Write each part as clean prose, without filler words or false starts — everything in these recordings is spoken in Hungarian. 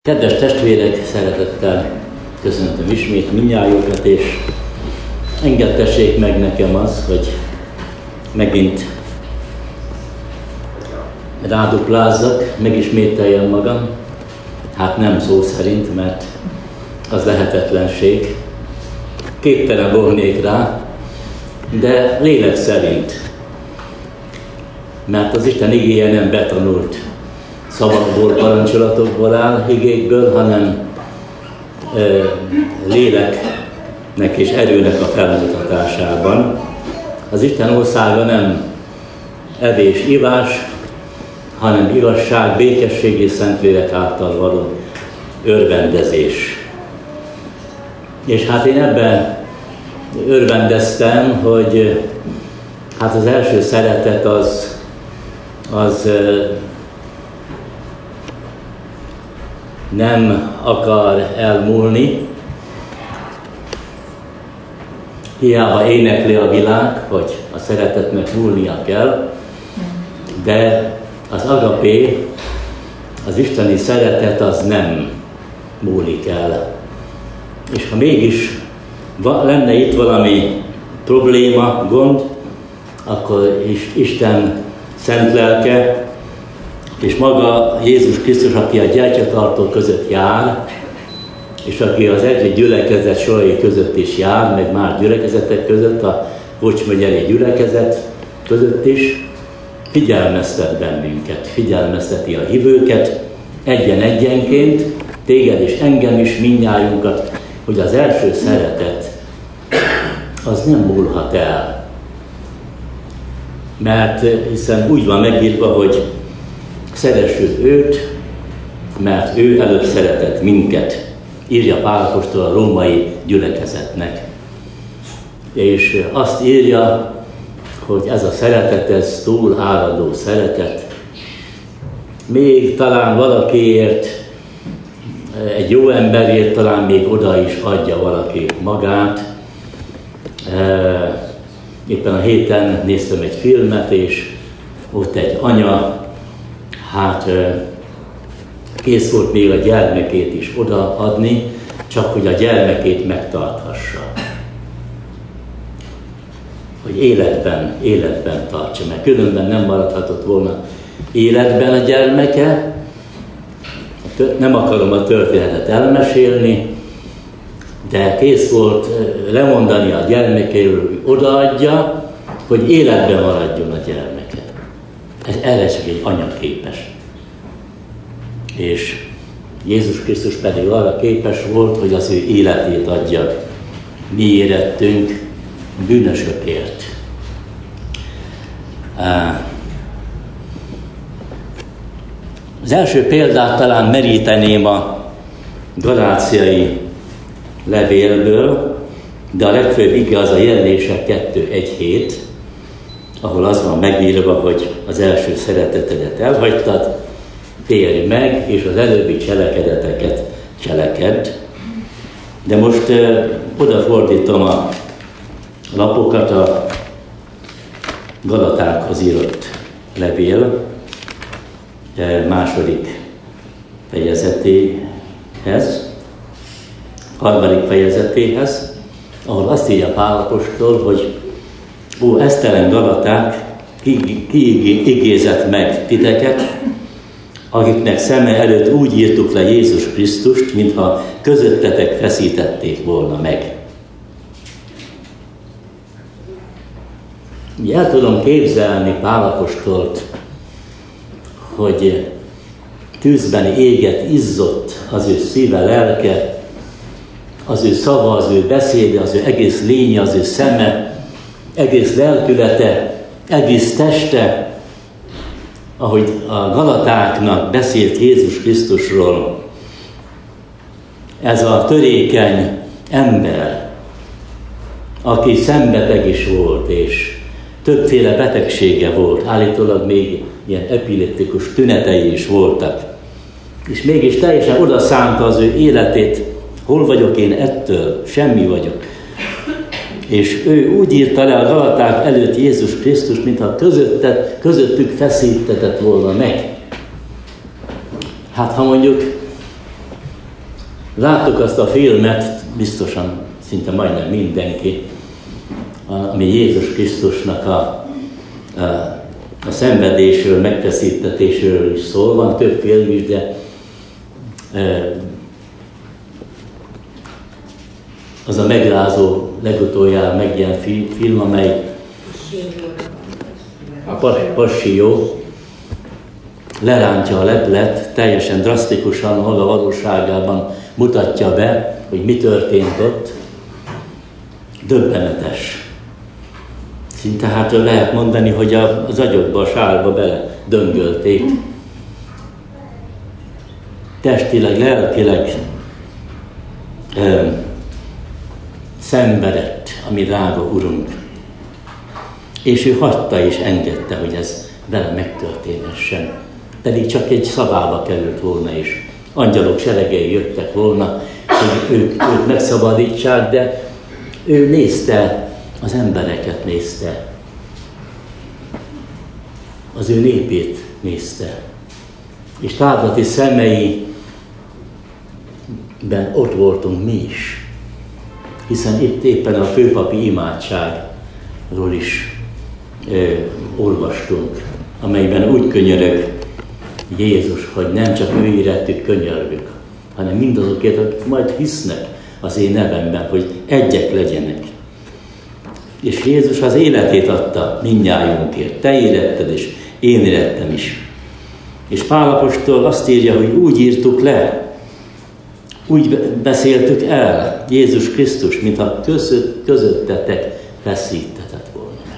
Kedves testvérek, szeretettel köszöntöm ismét mindnyájukat, és engedtessék meg nekem az, hogy megint ráduplázzak, megismételjem magam. Hát nem szó szerint, mert az lehetetlenség. Képtelen volnék rá, de lélek szerint. Mert az Isten igéje nem betanult szavakból, parancsolatokból áll, igékből, hanem léleknek és erőnek a felmutatásában. Az Isten országa nem evés-ivás, hanem igazság, békesség és Szentlélek által való örvendezés. És hát én ebben örvendeztem, hogy hát az első szeretet az nem akar elmúlni. Hiába énekli a világ, hogy a szeretetnek múlnia kell, de az agapé, az isteni szeretet az nem múlik el. És ha mégis lenne itt valami probléma, gond, akkor is Isten szent lelke, és maga Jézus Krisztus, aki a gyertyatartó között jár, és aki az egyik gyülekezet sorai között is jár, meg más gyülekezetek között, a Bocs megyei gyülekezet között is, figyelmeztet bennünket, figyelmezteti a hívőket, egyen-egyenként, téged és engem is, mindnyájunkat, hogy az első szeretet az nem múlhat el. Mert hiszen úgy van megírva, hogy szeressük őt, mert ő előbb szeretett minket, írja Pál apostol a római gyülekezetnek. És azt írja, hogy ez a szeretet, ez túl áradó szeretet. Még talán valakiért, egy jó emberért talán még oda is adja valaki magát. Éppen a héten néztem egy filmet, és ott egy anya, kész volt még a gyermekét is odaadni, csak hogy a gyermekét megtarthassa. Hogy életben tartsa, mert különben nem maradhatott volna életben a gyermeke. Nem akarom a történetet elmesélni, de kész volt lemondani a gyermekéről, hogy odaadja, hogy életben maradjon a gyermeke. Erre csak egy anya képes. És Jézus Krisztus pedig arra képes volt, hogy az ő életét adja mi érettünk, bűnösökért. Az első példát talán meríteném a galáciai levélből, de a legfőbb ige az a Jelenések 2:1-7, ahol az van megírva, hogy az első szeretetedet elhagytad, térj meg, és az előbbi cselekedeteket cselekedd. De most odafordítom a lapokat a Galatákhoz írott levél második fejezetéhez, harmadik fejezetéhez, ahol azt írja Pál apostol, hogy ó, esztelen Galaták, ki igézett meg titeket, akiknek szeme előtt úgy írtuk le Jézus Krisztust, mintha közöttetek feszítették volna meg. Ugye el tudom képzelni Pál apostolt, hogy tűzben égett, izzott az ő szíve, lelke, az ő szava, az ő beszéde, az ő egész lénye, az ő szeme, egész lelkülete, egész teste, ahogy a Galatáknak beszélt Jézus Krisztusról. Ez a törékeny ember, aki szembeteg is volt, és többféle betegsége volt, állítólag még ilyen epileptikus tünetei is voltak. És mégis teljesen odaszánta az ő életét, hol vagyok én ettől, semmi vagyok. És ő úgy írta le a Galaták előtt Jézus Krisztus, mintha közöttük feszítetett volna meg. Hát ha mondjuk Láttuk azt a filmet, biztosan szinte majdnem mindenki, ami Jézus Krisztusnak a szenvedésről, megfeszítetésről is szól. Van több film is, de az a megrázó, legutoljára megjelent film, amely a Passió lerántja a leplet, teljesen drasztikusan maga valóságában mutatja be, hogy mi történt ott. Döbbenetes. Szinte hát lehet mondani, hogy az agyokba, a sálba bele döngölték. Testileg, lelkileg szenvedett a mi drága Urunk. És ő hagyta és engedte, hogy ez vele megtörténhessen. Pedig csak egy szavába került volna, és angyalok seregei jöttek volna, hogy ők megszabadítsák, de ő nézte, az embereket nézte. Az ő népét nézte. És távlati szemeiben ott voltunk mi is. Hiszen itt éppen a főpapi imádságról is olvastunk, amelyben úgy könyörög Jézus, hogy nem csak ő érettük könyörgök, hanem mindazokért, akik majd hisznek az én nevemben, hogy egyek legyenek. És Jézus az életét adta mindnyájunkért. Te éretted, és én érettem is. És Pál apostol azt írja, hogy úgy írtuk le, úgy beszéltük el Jézus Krisztus, mintha közöttetek feszítetett volna meg.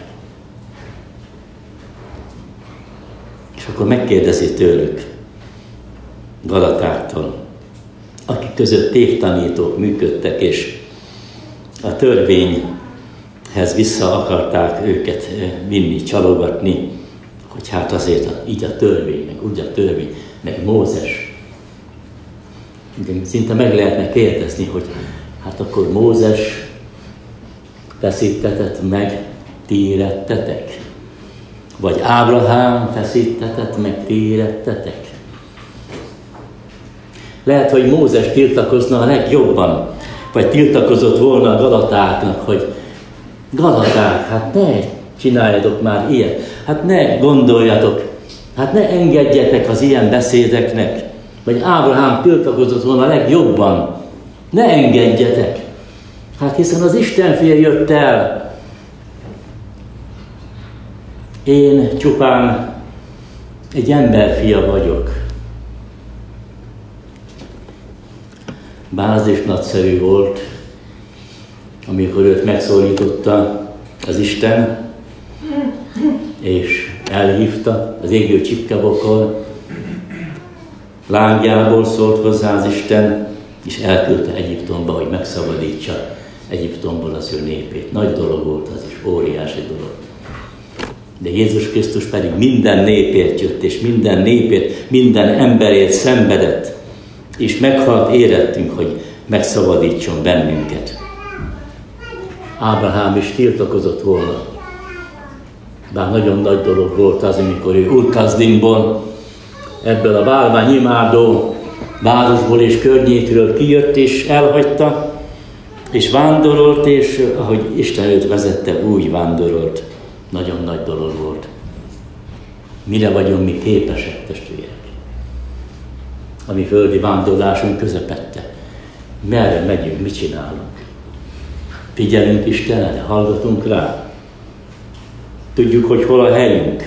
És akkor megkérdezi tőlük, Galatáktól, akik között tévtanítók működtek, és a törvényhez vissza akarták őket vinni, csalogatni, hogy hát azért így a törvény, meg úgy a törvény, meg Mózes. De szinte meg lehetne kérdezni, hogy hát akkor Mózes feszítetett meg, ti érettetek? Vagy Ábrahám feszítetett meg, ti érettetek? Lehet, hogy Mózes tiltakozna a legjobban, vagy tiltakozott volna a galatáknak, hogy Galaták, hát ne csináljatok már ilyet, hát ne gondoljatok, hát ne engedjetek az ilyen beszédeknek. Vagy Ábrahám tiltakozott volna a legjobban, ne engedjetek. Hát hiszen az Isten fia jött el. Én csupán egy emberfia vagyok. Bár az is nagyszerű volt, amikor őt megszólította az Isten, és elhívta az égő csipkebokor, lángjából szólt hozzá az Isten, és elküldte Egyiptomba, hogy megszabadítsa Egyiptomból az ő népét. Nagy dolog volt az is, óriási dolog. De Jézus Krisztus pedig minden népért jött, és minden népért, minden emberért szenvedett, és meghalt érettünk, hogy megszabadítson bennünket. Ábrahám is tiltakozott volna. Bár nagyon nagy dolog volt az, amikor ő Ur-Kasdimból, ebből a bálványimádó városból és környékről kijött, és elhagyta, és vándorolt, és ahogy Isten őt vezette, úgy vándorolt. Nagyon nagy dolog volt. Mire vagyunk mi képesek, testvérek? A mi földi vándorlásunk közepette. Merre megyünk, mit csinálunk? Figyelünk Istenre, hallgatunk rá. Tudjuk, hogy hol a helyünk.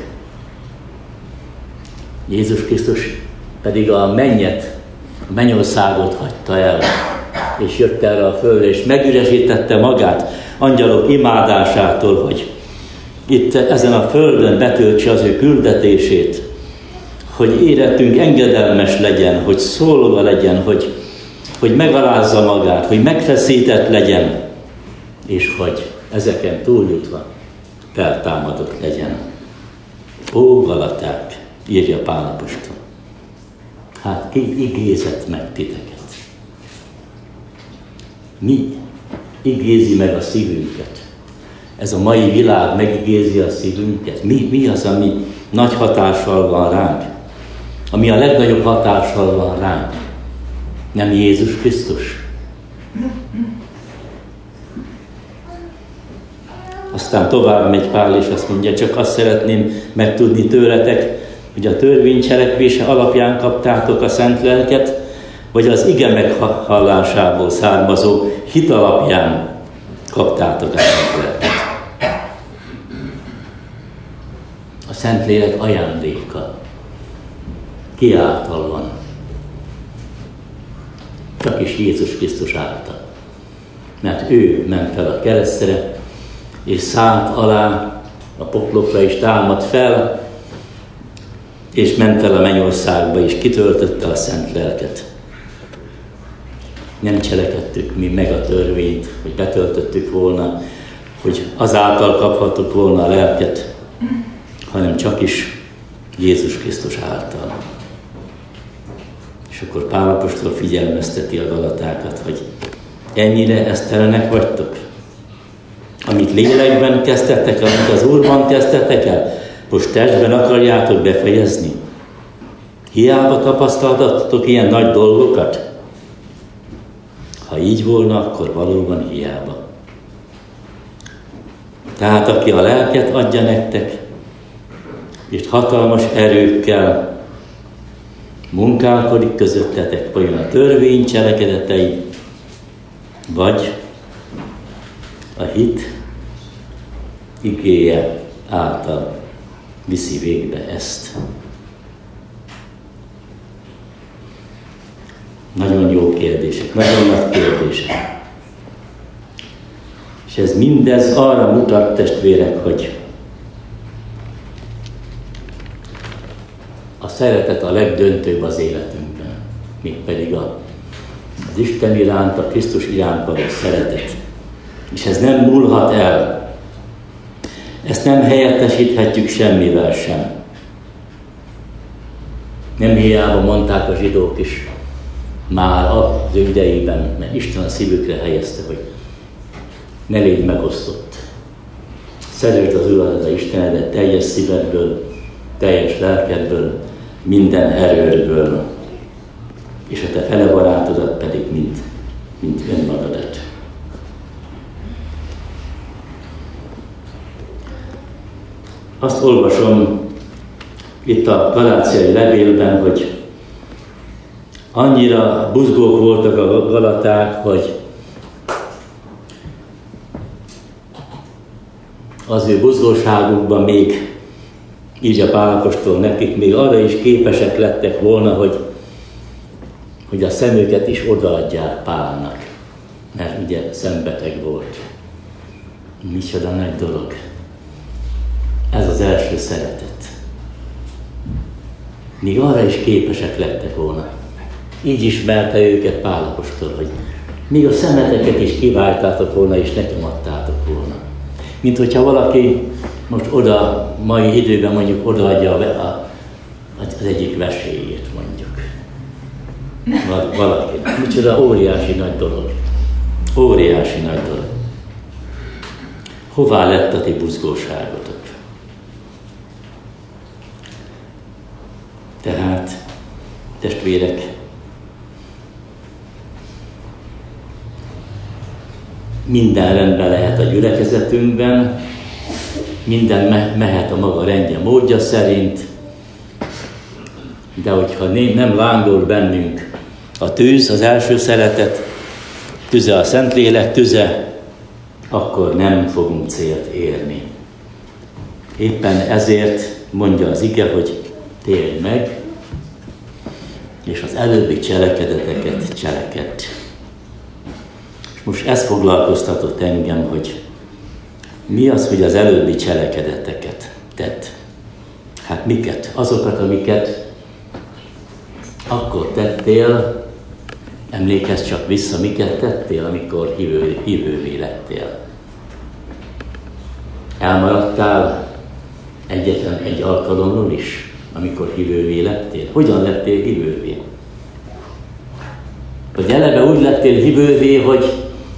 Jézus Krisztus pedig a mennyet, a mennyországot hagyta el, és jött erre a földre, és megüresítette magát angyalok imádásától, hogy itt ezen a földön betöltse az ő küldetését, hogy életünk engedelmes legyen, hogy szólva legyen, hogy megalázza magát, hogy megfeszített legyen, és hogy ezeken túljutva feltámadott legyen. Ó, Galaták, írja Pál apostol, hát ki igézett meg titeket? Mi igézi meg a szívünket? Ez a mai világ megigézi a szívünket? Mi az, ami nagy hatással van ránk? Ami a legnagyobb hatással van ránk? Nem Jézus Krisztus? Aztán tovább megy Pál, és azt mondja, csak azt szeretném megtudni tőletek, hogy a törvény cselekvése alapján kaptátok a szent lelket, vagy az ige meghallásából származó hit alapján kaptátok a szent lelket. A Szentlélek ajándéka. Ki által van? Csak is Jézus Krisztus által. Mert ő ment fel a keresztre, és szállt alá, a poklokra is támadt fel, és ment fel a mennyországba, és kitöltötte a szent lelket. Nem cselekedtük mi meg a törvényt, hogy betöltöttük volna, hogy azáltal kaphattuk volna a lelket, hanem csak is Jézus Krisztus által. És akkor Pál apostol figyelmezteti a galatákat, hogy ennyire esztelenek vagytok? Amit lélekben kezdtetek, amit az Úrban kezdtetek el, most testben akarjátok befejezni? Hiába tapasztaltatok ilyen nagy dolgokat? Ha így volna, akkor valóban hiába. Tehát aki a lelket adja nektek, és hatalmas erőkkel munkálkodik közöttetek, vajon a törvény cselekedetei, vagy a hit igéje által viszi végbe ezt. Nagyon jó kérdések, nagyon nagy kérdések. És ez mindez arra mutat, testvérek, hogy a szeretet a legdöntőbb az életünkben. Mégpedig az Isten iránt, a Krisztus iránt való szeretet. És ez nem múlhat el. Ezt nem helyettesíthetjük semmivel sem. Nem hiába mondták a zsidók is már az ő idejében, mert Isten a szívükre helyezte, hogy ne légy megosztott. Szeresd az Uradat, Istenedet teljes szívedből, teljes lelkedből, minden erődből, és a te fele barátodat pedig, mint önmagadat. Azt olvasom itt a galáciai levélben, hogy annyira buzgók voltak a galaták, hogy az ő buzgóságukban még, így a Pál apostol nekik, még arra is képesek lettek volna, hogy a szemüket is odaadják Pálnak, mert ugye szembeteg volt. Micsoda nagy dolog. Ez az első szeretet. Még arra is képesek lettek volna. Így ismerte őket Pál apostol, hogy még a szemeteket is kiváltátok volna, és nekem adtátok volna. Mint hogyha valaki most oda, mai időben mondjuk odaadja az egyik vesélyét, mondjuk. Valaki. Micsoda óriási nagy dolog. Óriási nagy dolog. Hová lett a ti buzgóságotok? Tehát, testvérek, minden rendben lehet a gyülekezetünkben, minden mehet a maga rendje, módja szerint, de hogyha nem lángol bennünk a tűz, az első szeretet, tüze a Szentlélek tüze, akkor nem fogunk célt érni. Éppen ezért mondja az ige, hogy térj meg, és az előbbi cselekedeteket cselekedd. És most ez foglalkoztatott engem, hogy mi az, hogy az előbbi cselekedeteket tedd. Hát miket? Azokat, amiket akkor tettél, emlékezz csak vissza, miket tettél, amikor hívővé lettél. Elmaradtál egyetlen egy alkalomról is, amikor hívővé lettél? Hogyan lettél hívővé? Vagy eleve úgy lettél hívővé, hogy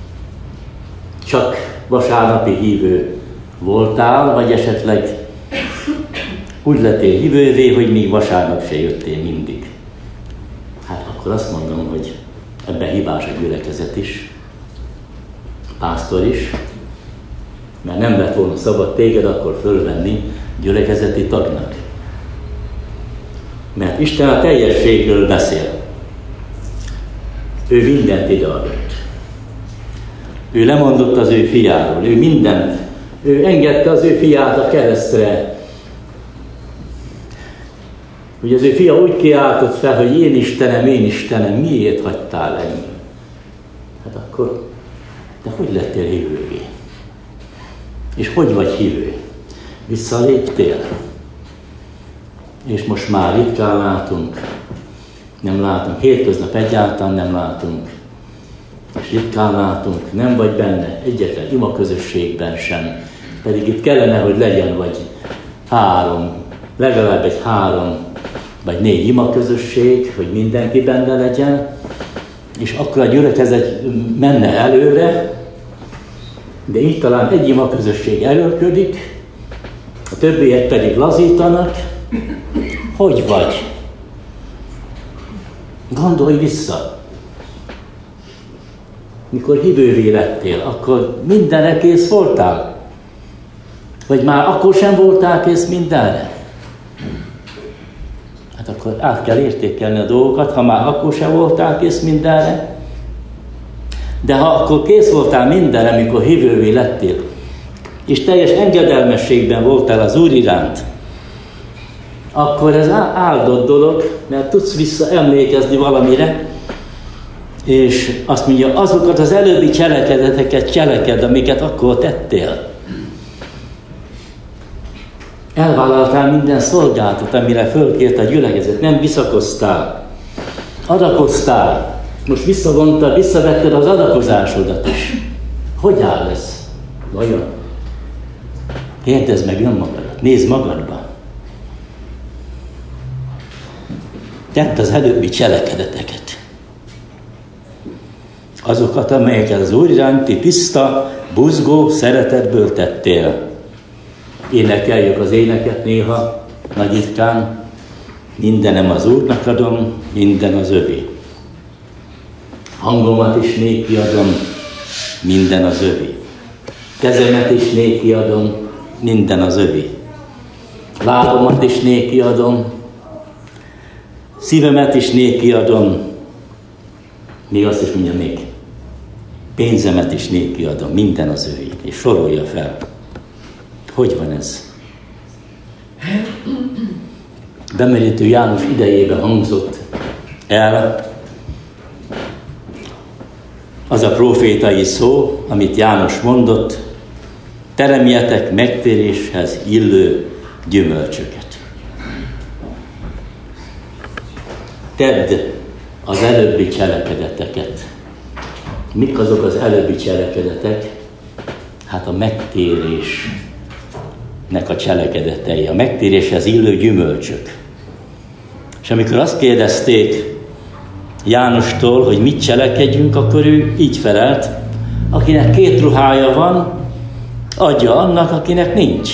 csak vasárnapi hívő voltál, vagy esetleg úgy lettél hívővé, hogy még vasárnap se jöttél mindig. Hát akkor azt mondom, hogy Ebben hibás a gyülekezet is, a pásztor is, mert nem lett volna szabad téged akkor fölvenni gyülekezeti tagnak. Mert Isten a teljességről beszél. Ő mindent ideadott. Ő lemondott az ő fiáról, ő engedte az ő fiát a keresztre. Ugye az ő fia úgy kiáltott fel, hogy én Istenem, miért hagytál engem? Hát akkor, de hogy lettél hívővé? És hogy vagy hívő? Visszaléptél? És most már ritkán látunk, nem látunk, hétköznap egyáltalán nem látunk, és ritkán látunk, nem vagy benne egyetlen imaközösségben sem, pedig itt kellene, hogy legyen vagy legalább egy 3 vagy 4 imaközösség, hogy mindenki benne legyen, és akkor a gyülekezet menne előre, de így talán egy imaközösség erőlködik, a többiek pedig lazítanak. Hogy vagy? Gondolj vissza. Mikor hívővé lettél, akkor mindenre kész voltál? Vagy már akkor sem voltál kész mindenre? Hát akkor át kell értékelni a dolgokat, ha már akkor sem voltál kész mindenre. De ha akkor kész voltál mindenre, amikor hívővé lettél, és teljes engedelmességben voltál az Úr iránt, akkor ez áldott dolog, mert tudsz visszaemlékezni valamire, és azt mondja, azokat az előbbi cselekedeteket cseleked, amiket akkor tettél. Elvállaltál minden szolgálatot, amire fölkért a gyülekezet, nem visszakoztál, adakoztál, most visszavetted az adakozásodat is. Hogy áll ez? Vajon? Kérdezd meg önmagadat, nézd magadba. Tedd az előbbi cselekedeteket. Azokat, amelyeket az Úr iránti tiszta, buzgó szeretetből tettél. Énekeljük az éneket néha, nagy ritkán. Mindenem az Úrnak adom, minden az övé. Hangomat is néki adom, minden az övé. Kezemet is néki adom, minden az övé. Lábamat is néki adom, szívemet is néki adom, még azt is mondja még, pénzemet is néki adom, minden az övé. És sorolja fel. Hogy van ez? Bemerítő János idejében hangzott el az a profétai szó, amit János mondott, teremjetek megtéréshez illő gyümölcsöket. Tedd az előbbi cselekedeteket. Mik azok az előbbi cselekedetek? Hát a megtérésnek a cselekedetei, a megtéréshez illő gyümölcsök. És amikor azt kérdezték Jánostól, hogy mit cselekedjünk, akkor ő így felelt, akinek 2 ruhája van, adja annak, akinek nincs.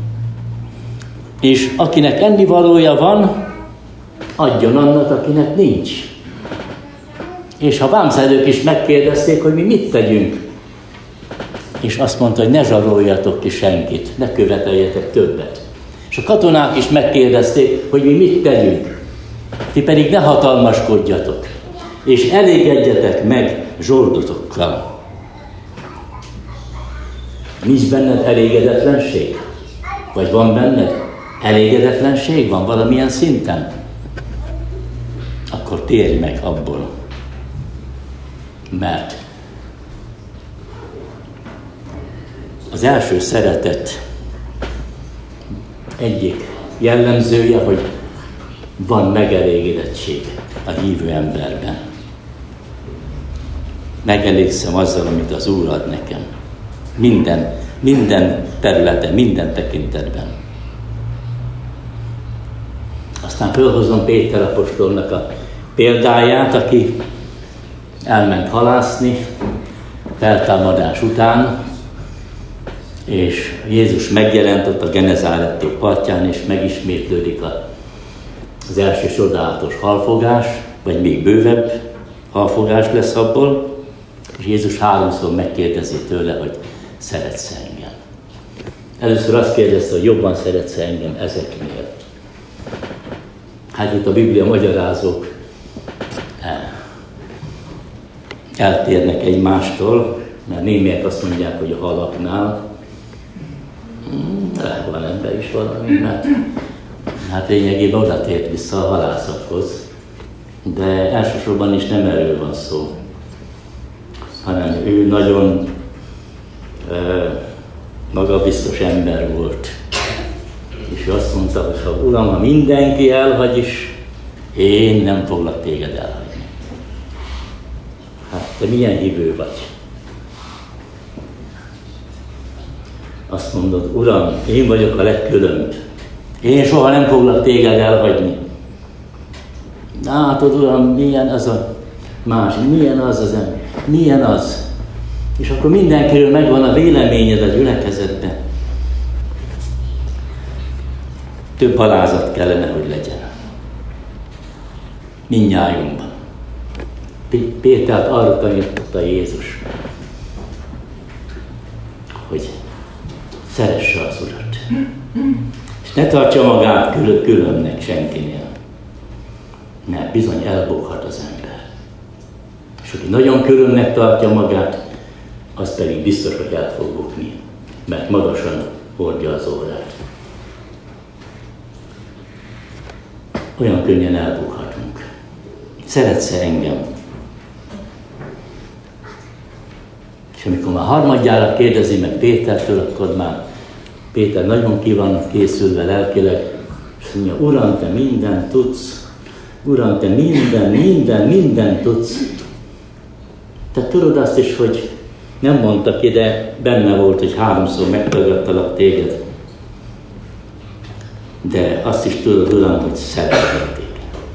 És akinek ennivalója van, adjon annak, akinek nincs. És a vámszedők is megkérdezték, hogy mi mit tegyünk. És azt mondta, hogy ne zsaroljatok ki senkit, ne követeljetek többet. És a katonák is megkérdezték, hogy mi mit tegyünk. Ti pedig ne hatalmaskodjatok, és elégedjetek meg zsoldotokkal. Nincs benned elégedetlenség? Vagy van benned elégedetlenség? Van valamilyen szinten? Akkor térj meg abból. Mert az első szeretet egyik jellemzője, hogy van megelégedettség a hívő emberben. Megelégszem azzal, amit az Úr ad nekem. Minden területen, minden tekintetben. Aztán fölhozom Péter apostolnak a példáját, aki elment halászni feltámadás után, és Jézus megjelent ott a Genezáret partján, és megismétlődik az első csodálatos halfogás, vagy még bővebb halfogás lesz abból, és Jézus 3-szor megkérdezi tőle, hogy szeretsz engem. Először azt kérdezte, hogy jobban szeretsz engem ezeknél. Hát itt a Biblia magyarázók eltérnek egymástól, mert némiek azt mondják, hogy a halaknál van ebben is valami, mert hát lényegében oda tért vissza a halászathoz. De elsősorban is nem erről van szó, hanem ő nagyon magabiztos ember volt. És ő azt mondta, hogy Uram, ha mindenki elhagy is, én nem foglak téged elhagyni. Hát te milyen hívő vagy? Azt mondod, Uram, én vagyok a legkülönbb. Én soha nem foglak téged elhagyni. Látod, Uram, milyen az a másik, milyen az az ember, milyen az. És akkor mindenkiről megvan a véleményed a gyülekezetben. Több alázat kellene, hogy legyen. Mindnyájunkban. Pétert arra tanította Jézus, hogy szeresse az Urat. És ne tartsa magát különnek senkinél. Mert bizony elbukhat az ember. És aki nagyon különnek tartja magát, az pedig biztos, hogy el fog bukni, mert magasan hordja az órát. Olyan könnyen elbukhatunk. Szeretsz-e engem? És amikor már harmadjára kérdezi meg Pétertől, akkor már Péter nagyon ki van készülve lelkileg, és mondja, Uram, te mindent tudsz. Uram, te minden tudsz. Te tudod azt is, hogy nem mondta ki, de benne volt, hogy 3-szor megtagadtalak téged. De azt is tudod, Uram, hogy szeretlek téged.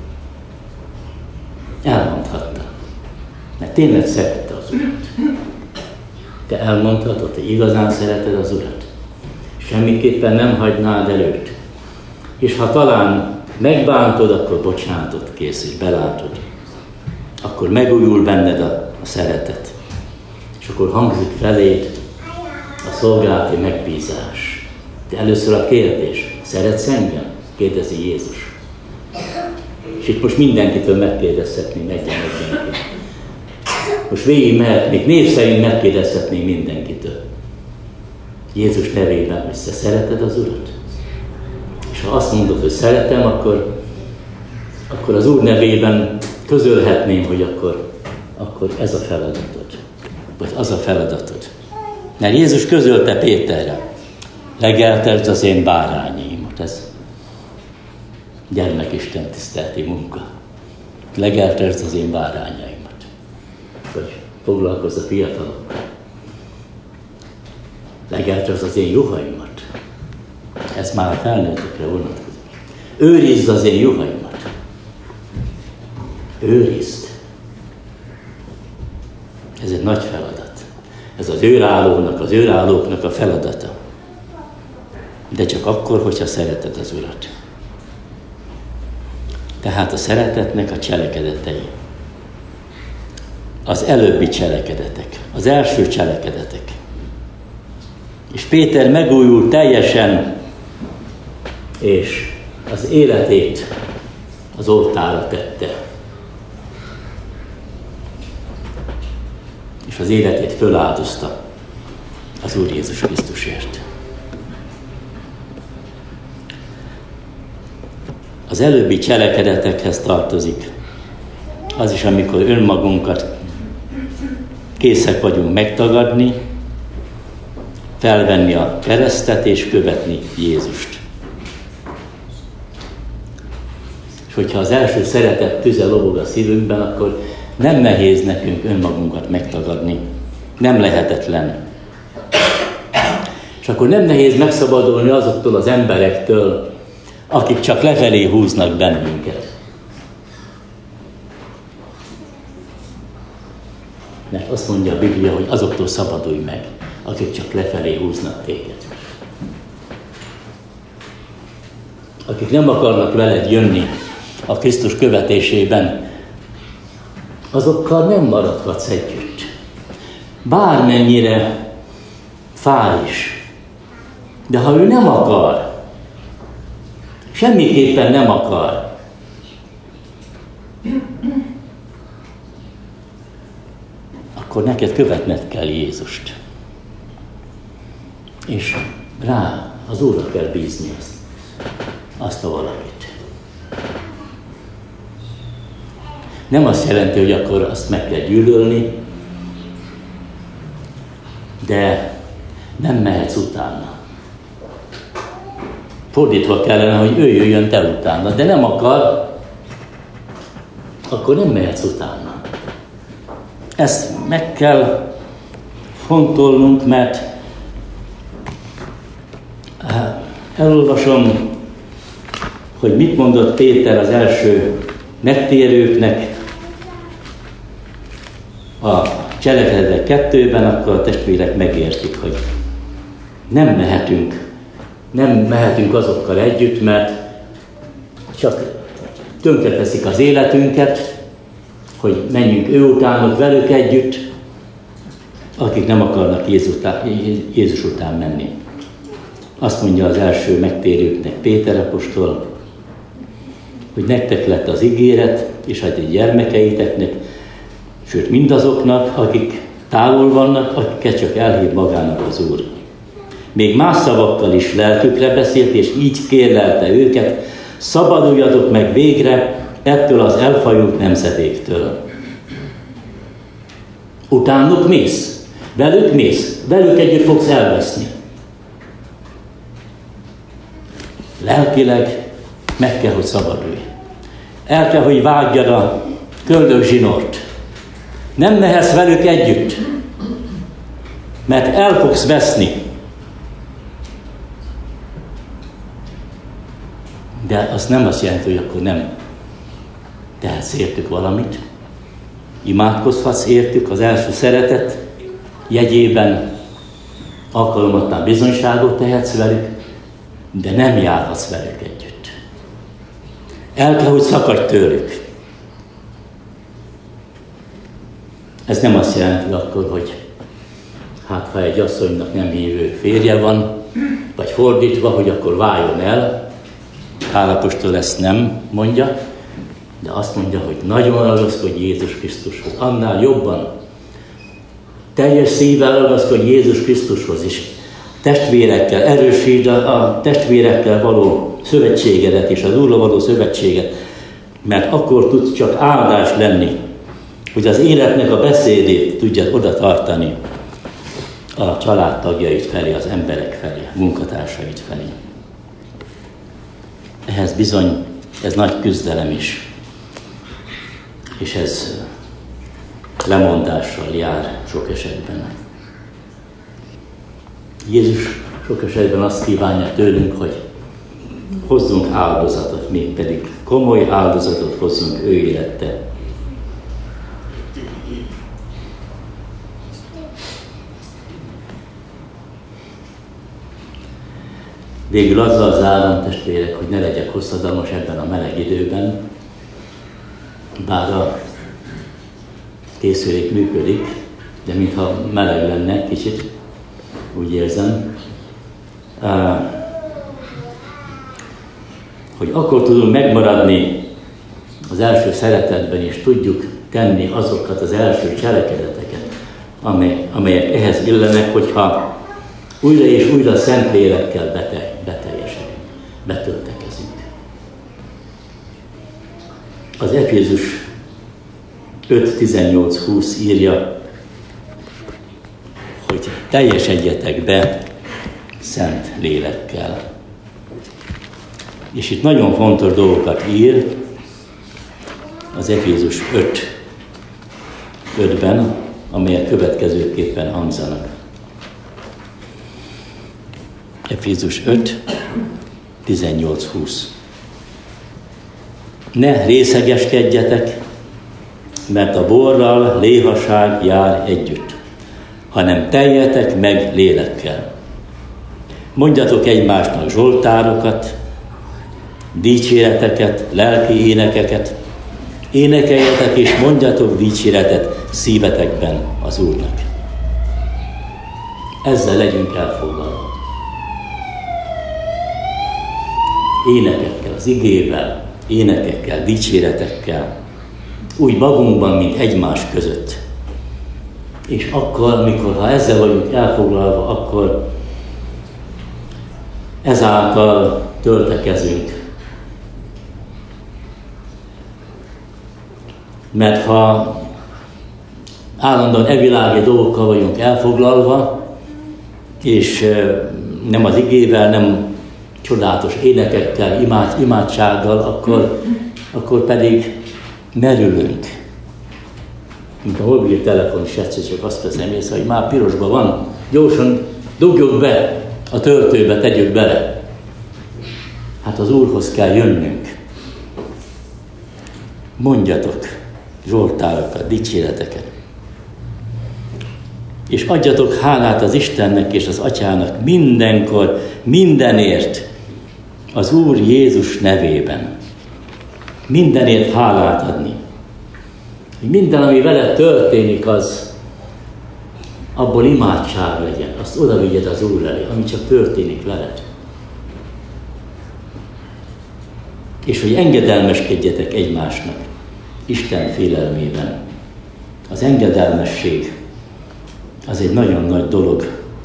Elmondhatta. Mert tényleg szerette az Urat. Te elmondhatod, hogy igazán szereted az Urat. Semmiképpen nem hagynád el őt. És ha talán megbántod, akkor bocsánatot kész, és belátod. Akkor megújul benned a szeretet. És akkor hangzik feléd a szolgálati megbízás. De először a kérdés, szeretsz engem? Kérdezi Jézus. És itt most mindenkitől megkérdezhetnénk egyenként. Most végig mehetnék, név szerint megkérdezhetnénk mindenkitől. Jézus nevében, hogy te szereted az Urat? És ha azt mondod, hogy szeretem, akkor az Úr nevében közölhetném, hogy akkor ez a feladatod. Vagy az a feladatod. Mert Jézus közölte Péterre, legeltesd az én bárányaimat. Ez gyermekisten tiszteleti munka. Legeltesd az én bárányaimat. Vagy foglalkozz a fiatalokkal. Legeltesd az én juhaimat. Ez már a felnőttekre vonatkozik. Őrizd az én juhaimat. Őrizd. Ez egy nagy feladat. Ez az őrállóknak a feladata. De csak akkor, hogyha szereted az Urat. Tehát a szeretetnek a cselekedetei. Az előbbi cselekedetek. Az első cselekedetek. És Péter megújult teljesen, és az életét az oltárra tette. És az életét föláldozta az Úr Jézus Krisztusért. Az előbbi cselekedetekhez tartozik az is, amikor önmagunkat készek vagyunk megtagadni, felvenni a keresztet és követni Jézust. És hogyha az első szeretet tüze lobog a szívünkben, akkor nem nehéz nekünk önmagunkat megtagadni. Nem lehetetlen. És akkor nem nehéz megszabadulni azoktól az emberektől, akik csak lefelé húznak bennünket. Mert azt mondja a Biblia, hogy azoktól szabadulj meg, akik csak lefelé húznak téged. Akik nem akarnak veled jönni a Krisztus követésében, azokkal nem maradhatsz együtt. Bármennyire fáj is. De ha ő nem akar, semmiképpen nem akar, akkor neked követned kell Jézust. És rá, az Úrra kell bízni azt a valakit. Nem azt jelenti, hogy akkor azt meg kell gyűlölni, de nem mehetsz utána. Fordítva kellene, hogy ő jöjjön te utána, de nem akar, akkor nem mehetsz utána. Ezt meg kell fontolnunk, mert elolvasom, hogy mit mondott Péter az első megtérőknek a Cselekedetek 2-ben, akkor a testvérek megértik, hogy nem mehetünk azokkal együtt, mert csak tönkreteszik az életünket, hogy menjünk ő utánok velük együtt, akik nem akarnak Jézus után menni. Azt mondja az első megtérőknek Péter apostol, hogy nektek lett az ígéret, és hát egy gyermekeiteknek, sőt mindazoknak, akik távol vannak, akiket csak elhív magának az Úr. Még más szavakkal is lelkükre beszélt, és így kérlelte őket, szabaduljatok meg végre ettől az elfajult nemzedéktől. Utánuk mész, velük együtt fogsz elveszni. Lelkileg meg kell, hogy szabadulj. El kell, hogy vágjad a köldögzsinort. Nem mehetsz velük együtt, mert el fogsz veszni. De az nem azt jelenti, hogy akkor nem tehetsz értük valamit. Imádkozhatsz értük az első szeretet jegyében, alkalmatnál bizonyságot tehetsz velük, de nem járhatsz velük együtt. El kell, hogy szakadj tőlük. Ez nem azt jelenti akkor, hogy hát ha egy asszonynak nem hívő férje van, vagy fordítva, hogy akkor váljon el. Pál apostol ezt nem mondja, de azt mondja, hogy nagyon ragaszkodj Jézus Krisztushoz. Annál jobban, teljes szívvel ragaszkodj Jézus Krisztushoz is. Testvérekkel, erősítsd a testvérekkel való szövetségedet és az Úrral való szövetséget, mert akkor tudsz csak áldás lenni, hogy az életnek a beszédét tudjad oda tartani a családtagjait felé, az emberek felé, a munkatársait felé. Ehhez bizony, ez nagy küzdelem is, és ez lemondással jár sok esetben. Jézus sok esetben azt kívánja tőlünk, hogy hozzunk áldozatot, mégpedig komoly áldozatot hozzunk ő élete. Végül azzal zárom, testvérek, hogy ne legyek hosszadalmas ebben a meleg időben, bár a készülék működik, de mintha meleg lenne kicsit, úgy érzem, hogy akkor tudunk megmaradni az első szeretetben, és tudjuk tenni azokat az első cselekedeteket, amelyek ehhez illenek, hogyha újra és újra szent lélekkel beteljesedünk, betöltekezünk. Az Efézus 5.18-20 írja, hogy teljesedjetek be szent lélekkel. És itt nagyon fontos dolgokat ír az Efézus 5.5-ben, amelyek következőképpen hangzanak. Efézus 5.18-20. Ne részegeskedjetek, mert a borral léhaság jár együtt, hanem teljetek meg lélekkel. Mondjatok egymásnak zsoltárokat, dicséreteket, lelki énekeket, Énekeljetek és mondjatok dicséretet szívetekben az Úrnak. Ezzel legyünk elfoglalva. Énekekkel, az igével, énekekkel, dicséretekkel, úgy magunkban, mint egymás között. És akkor, amikor ha ezzel vagyunk elfoglalva, akkor ezáltal töltekezünk. Mert ha állandóan evilági dolgokkal vagyunk elfoglalva, és nem az igével, nem csodálatos énekekkel, imádsággal, akkor pedig merülünk. Mint a mobiltelefon is egyszer csak azt veszem észre, hogy már pirosban van, gyorsan dugjuk be a töltőbe, tegyük bele. Hát az Úrhoz kell jönnünk. Mondjatok zsoltárokat, dicséreteket. És adjatok hálát az Istennek és az Atyának mindenkor, mindenért, az Úr Jézus nevében. Mindenért hálát adni. Minden, ami veled történik, az abból imádság legyen. Azt oda vigyed az Úr elé, ami csak történik veled. És hogy engedelmeskedjetek egymásnak Isten félelmében. Az engedelmesség az egy nagyon nagy dolog.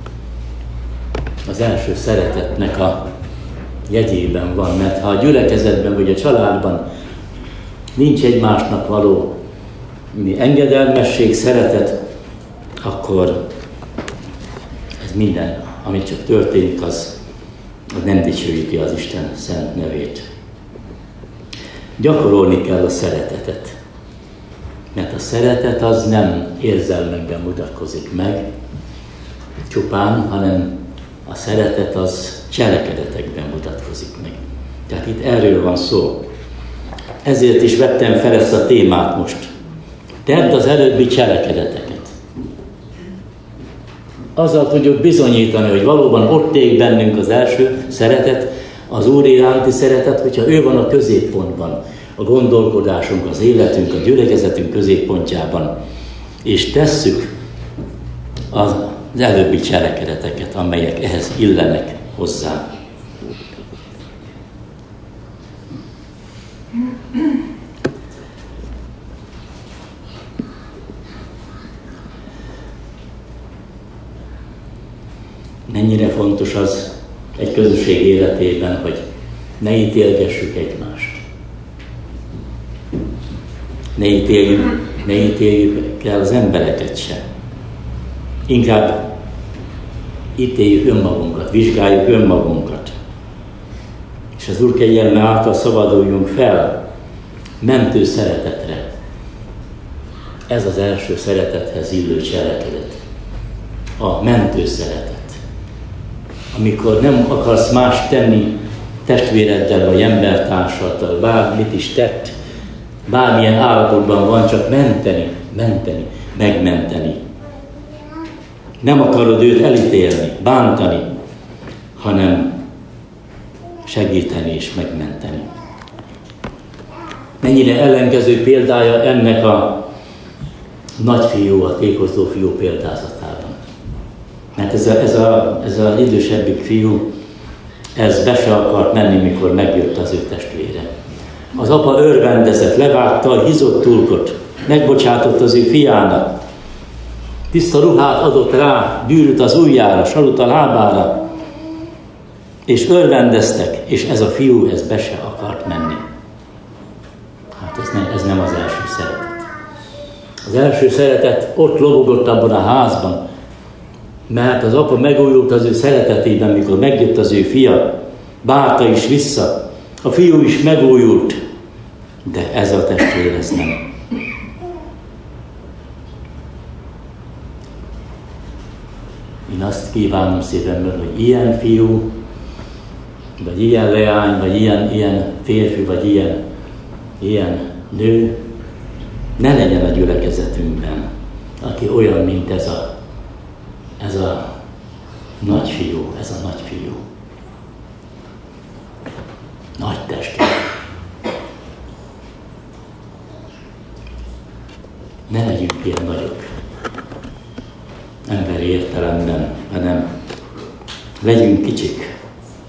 Az első szeretetnek a jegyében van, mert ha a gyülekezetben vagy a családban nincs egymásnak való engedelmesség, szeretet, akkor ez minden, amit csak történik, az nem dicsői ki az Isten szent nevét. Gyakorolni kell a szeretetet. Mert a szeretet az nem érzelmekben mutatkozik meg csupán, hanem a szeretet az cselekedetekben mutatkozik meg. Tehát itt erről van szó. Ezért is vettem fel ezt a témát most. Tedd az előbbi cselekedeteket. Azzal tudjuk bizonyítani, hogy valóban ott ég bennünk az első szeretet, az Úr iránti szeretet, hogyha ő van a középpontban, a gondolkodásunk, az életünk, a gyülekezetünk középpontjában, és tesszük az előbbi cselekedeteket, amelyek ehhez illenek hozzá. Mennyire fontos az egy közösség életében, hogy ne ítélgessük egymást. Ne ítéljük el az embereket sem. Inkább ítéljük önmagunkat, vizsgáljuk önmagunkat. És az Úr kegyelme által szabaduljunk fel mentő szeretetre. Ez az első szeretethez illő cselekedet. A mentő szeretet. Amikor nem akarsz más tenni testvéreddel vagy embertársaddal, bármit is tett, bármilyen állapotban van, csak menteni, megmenteni. Nem akarod őt elítélni, bántani, hanem segíteni és megmenteni. Mennyire ellenkező példája ennek a nagyfiú, a tékozló fiú példázatában. Mert ez az idősebbik fiú, ez be se akart menni, mikor megjött az ő testvére. Az apa örvendezett, levágta a hízott tulkot, megbocsátott az ő fiának, tiszta ruhát adott rá, gyűrűt az ujjára, salut a lábára, és örvendeztek, és ez a fiú, ez be se akart menni. Hát ez nem az első szeretet. Az első szeretet ott lobogott abban a házban, mert az apa megújult az ő szeretetében, mikor megjött az ő fia, várta is vissza, a fiú is megújult, de ez a testvér, ez nem. Én azt kívánom szívemben, hogy ilyen fiú, vagy ilyen leány, vagy ilyen férfi, vagy ilyen nő ne legyen a gyülekezetünkben, aki olyan, mint ez a nagyfiú, nagy testvér. Ne legyünk ilyen nagyok. Emberi értelemben, hanem legyünk kicsik.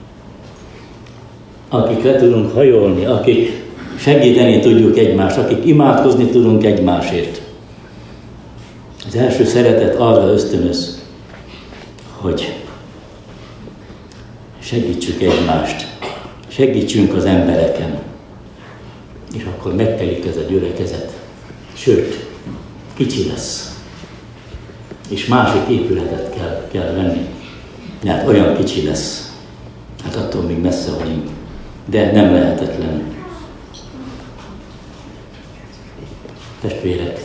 Akik le tudunk hajolni, akik segíteni tudjuk egymást, akik imádkozni tudunk egymásért. Az első szeretet arra ösztönöz, hogy segítsük egymást, segítsünk az embereken, és akkor megtelik ez a gyülekezet. Sőt, kicsi lesz, és másik épületet kell venni, mert olyan kicsi lesz. Hát attól még messze vagyunk, de nem lehetetlen. Testvérek,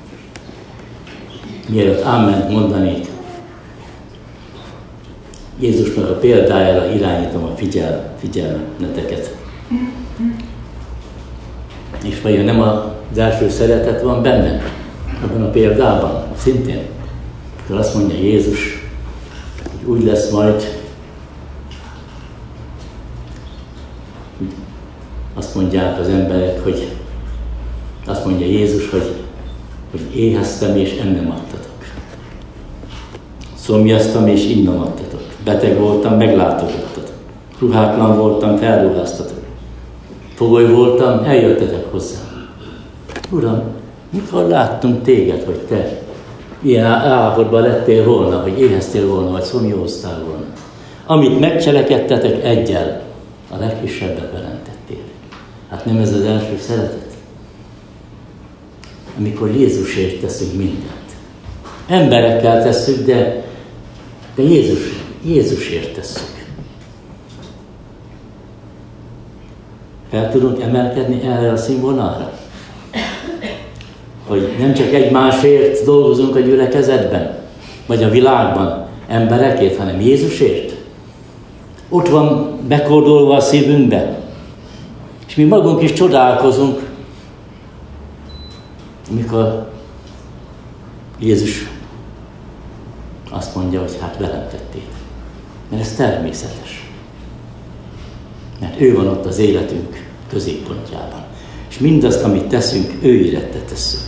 mielőtt áment mondanék, Jézusnak a példájára irányítom a figyelmeteket. És vajon nem az első szeretet van benne? Abban a példában szintén. Akkor azt mondja Jézus, hogy úgy lesz majd, azt mondják az emberek, hogy azt mondja Jézus, hogy éheztem és ennem adtatok. Szomjaztam és innom adtatok. Beteg voltam, meglátogattatok. Ruhátlan voltam, felruháztatok. Fogoly voltam, eljöttetek hozzám. Uram, mikor láttunk téged, hogy te ilyen állapotban lettél volna, hogy éheztél volna, vagy szomjóztál volna. Amit megcselekedtetek egyel, a legkisebbet velem tettél. Hát nem ez az első szeretet? Amikor Jézusért teszünk mindent. Emberekkel tesszük, de Jézusért tesszük. Fel tudunk emelkedni erre a színvonalra? Hogy nem csak egymásért dolgozunk a gyülekezetben, vagy a világban emberekért, hanem Jézusért. Ott van bekódolva a szívünkbe. És mi magunk is csodálkozunk, amikor Jézus azt mondja, hogy hát velem tettél. Mert ez természetes. Mert ő van ott az életünk középpontjában. És mindazt, amit teszünk, ő irette tesszük.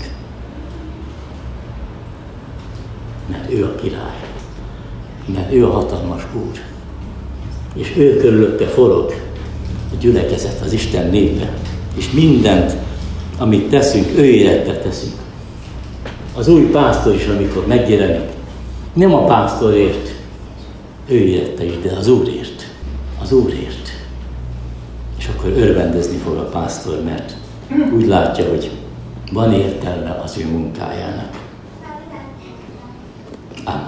Mert ő a király. Mert ő a hatalmas Úr. És ő körülötte forog a gyülekezet, az Isten népe. És mindent, amit teszünk, ő irette teszünk. Az új pásztor is, amikor megjelenik, nem a pásztorért, ő irette is, de az Úrért. Az Úrért. És akkor örvendezni fog a pásztor, mert úgy látja, hogy van értelme az ő munkájának. Amen.